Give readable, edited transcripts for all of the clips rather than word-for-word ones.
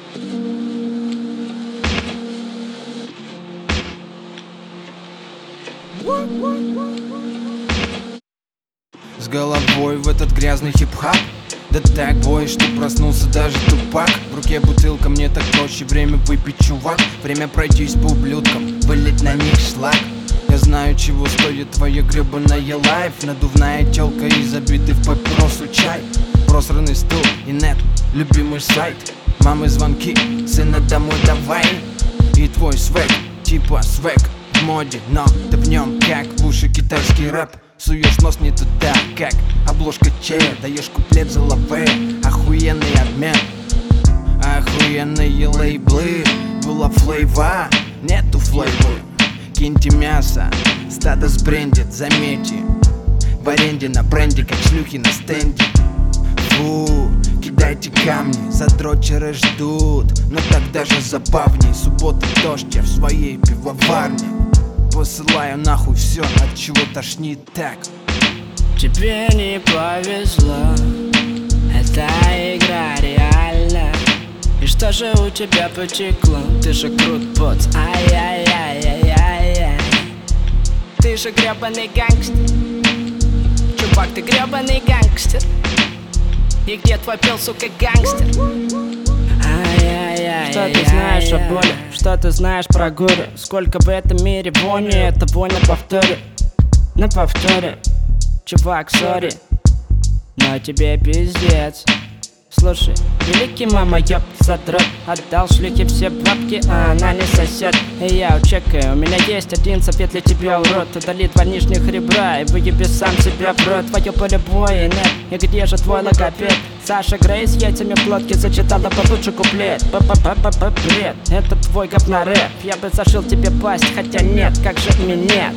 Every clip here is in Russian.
С головой в этот грязный хип-хап. Да так бой, что проснулся даже Тупак. В руке бутылка, мне так проще. Время выпить, чувак. Время пройтись по ублюдкам, вылить на них шлак. Я знаю, чего стоит твоя гребаная лайф. Надувная тёлка и забитый в папиросу чай. Просранный стул и нет, любимый сайт. Мамы звонки, сына домой давай. И твой свек, типа свек в моде, но ты в нем как в уши китайский рэп. Суешь нос не туда, как обложка чая. Даешь куплет за лаве, охуенный обмен. Охуенные лейблы, была флейва, нету флейвы. Киньте мясо, стадо сбрендит, заметьте. В аренде на бренде, как шлюхи на стенде. Фу, кидайте камни, задрочеры ждут. Но так даже забавней. Суббота дождь, я в своей пивоварне. Посылаю нахуй все, от чего тошнит так. Тебе не повезло, эта игра реальна. И что же у тебя потекло? Ты же крут, поц, ай-яй-яй-яй-яй-яй. Ты же гребаный гангстер. Чувак, ты гребаный гангстер. И где твой пил, сука, гангстер? Что ты знаешь о боли? Что ты знаешь про горе? Сколько в этом мире вони, это вонь на повторе. На повторе. Чувак, сори, но тебе пиздец. Слушай, великий мама, ёб, задрот. Отдал шлюхе все бабки, а она не сосед. И я учекаю, у меня есть один совет для тебя, урод. Удали два нижних ребра и выеби сам себя в рот. Твое поле боя нет, и где же твой логопед? Саша Грей с яйцами в глотке зачитала получше куплет. Бред, это твой говнорэп. Я бы зашил тебе пасть, хотя нет, как же нет.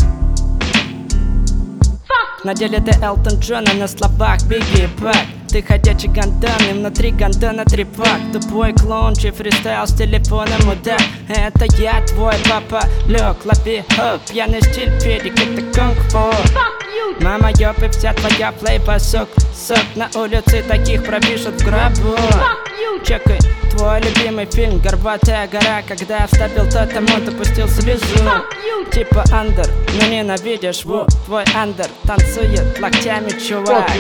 На деле ты Элтон Джон, а на словах Бигги Пак. Ты ходячий гандон, и внутри гандона трепак. Тупой клоун, чей фристайл с телефона мудак. Это я, твой папа, лёг, лови хоп. Пьяный стиль, педик, это кунг-фу. Мама, ёб, и вся твоя флейва, сок. На улице таких пропишут в гробу. Чекай, твой любимый фильм «Горбатая гора». Когда вставил тотем, он допустил слезу. Типа андер, но ненавидишь, ву. Твой андер танцует локтями, чувак.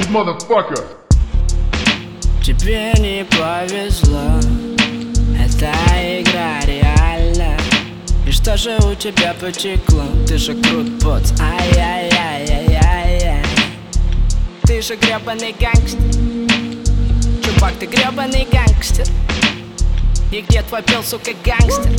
Тебе не повезло, эта игра реальна. И что же у тебя потекло? Ты же крут, поц, ай-яй-яй-яй-яй-яй. Ты же гребаный гангстер. Чувак, ты гребаный гангстер. И где твой пил, сука, гангстер?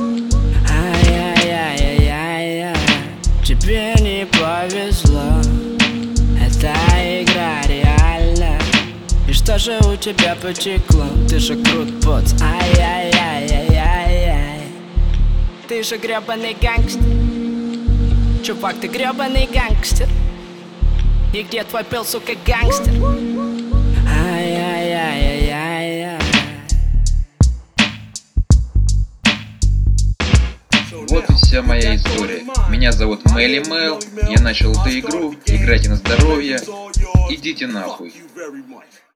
Ай-яй-яй-яй-яй. Тебе не повезло, эта игра реальна. И что же у тебя потекло? Ты же крут, поц, ай-яй-яй-яй-яй-яй. Ты же гребаный гангстер. Чувак, ты гребаный гангстер. И где твой пил, сука, гангстер? Ай-яй-яй-яй-яй-яй. Вот и вся моя история. Меня зовут Мелли Мэл. Я начал эту игру. Играйте на здоровье. Идите нахуй.